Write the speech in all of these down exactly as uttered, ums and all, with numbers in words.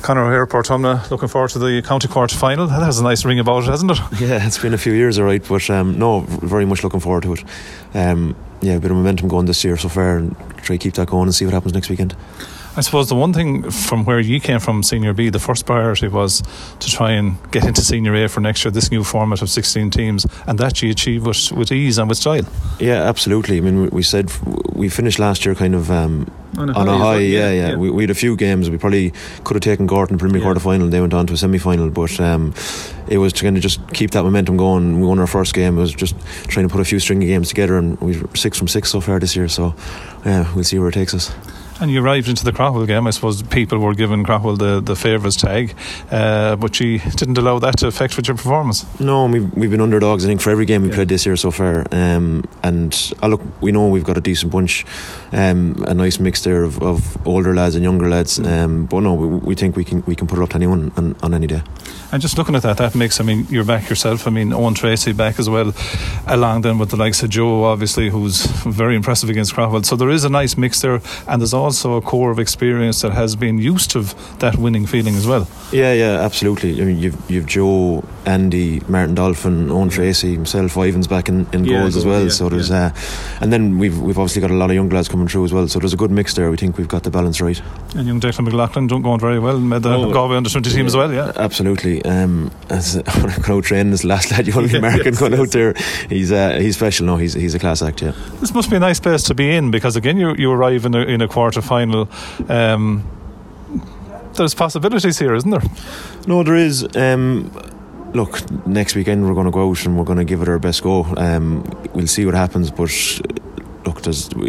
Conor here, Portumna, looking forward to the county quarter final. That has a nice ring about it, hasn't it? Yeah, it's been a few years, all right, but um, no, very much looking forward to it. Um, yeah, a bit of momentum going this year so far, and try to keep that going and see what happens next weekend. I suppose the one thing from where you came from, Senior B, the first priority was to try and get into Senior A for next year, this new format of sixteen teams, and that you achieved with, with ease and with style. Yeah, absolutely. I mean, we said we finished last year kind of um, on a on high, a high yeah, yeah. yeah. yeah. We, we had a few games. We probably could have taken Gorton in the Premier yeah. quarter final, and they went on to a semi-final, but um, it was to kind of just keep that momentum going. We won our first game. It was just trying to put a few stringy games together, and we're six from six so far this year, so yeah, we'll see where it takes us. And you arrived into the Craughwell game. I suppose people were giving Craughwell the, the favourites tag, uh, but you didn't allow that to affect with your performance. No, we've, we've been underdogs I think for every game we yeah. played this year so far, um, and uh, look, we know we've got a decent bunch, um, a nice mix there of, of older lads and younger lads, um, but no, we, we think we can we can put it up to anyone on, on any day. And just looking at that, that mix, I mean, you're back yourself. I mean, Owen Tracy back as well, along then with the likes of Joe, obviously, who's very impressive against Craughwell. So there is a nice mix there, and there's also a core of experience that has been used to that winning feeling as well. Yeah, yeah, absolutely. I mean, you've you've Joe, Andy, Martin Dolphin, Owen Tracy, himself, Ivan's back in, in yeah, goals as well. Yeah, so there's, yeah. uh, and then we've we've obviously got a lot of young lads coming through as well. So there's a good mix there. We think we've got the balance right. And young Declan McLaughlin going very well, made the oh, Galway under twenty team yeah, as well. Yeah, absolutely. Um, as when I go out training, this last lad, young yeah, American yes, going yes. out there, he's uh, he's special. No, he's he's a class act. Yeah, this must be a nice place to be in, because again, you you arrive in a in a quarter final. Um, there's possibilities here, isn't there? No, there is. Um, look, next weekend we're going to go out and we're going to give it our best go. Um, we'll see what happens, but look, there's. We,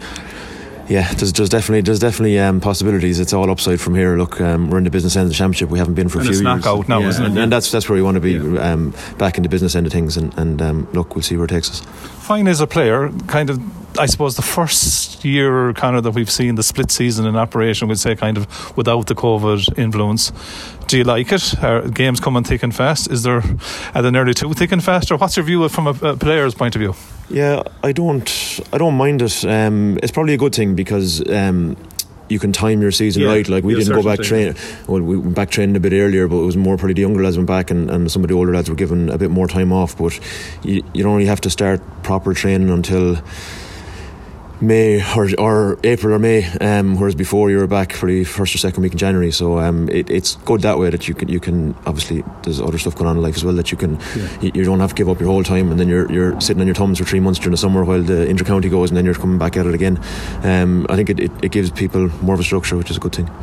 Yeah, there's, there's definitely there's definitely um, possibilities. It's all upside from here. Look, um, we're in the business end of the championship. We haven't been for a and few it's years. Knockout now, yeah, isn't it? And, and that's that's where we want to be, yeah. um, back in the business end of things. And, and um, look, we'll see where it takes us. Fine as a player, kind of. I suppose the first year kind of that we've seen the split season in operation, we'd say kind of without the COVID influence. Do you like it? Are games coming thick and fast? Is there are they nearly too thick and fast? Or what's your view from a, a player's point of view? Yeah, I don't I don't mind it. Um, it's probably a good thing because um, you can time your season yeah, right. Like we didn't go back training. Well, we went back training a bit earlier, but it was more probably the younger lads went back, and, and some of the older lads were given a bit more time off. But you, you don't really have to start proper training until May or, or April or May, um, whereas before you were back for the first or second week in January. So um, it, it's good that way that you can you can obviously there's other stuff going on in life as well that you can yeah. you, you don't have to give up your whole time, and then you're you're sitting on your thumbs for three months during the summer while the inter-county goes, and then you're coming back at it again. Um, I think it, it, it gives people more of a structure, which is a good thing.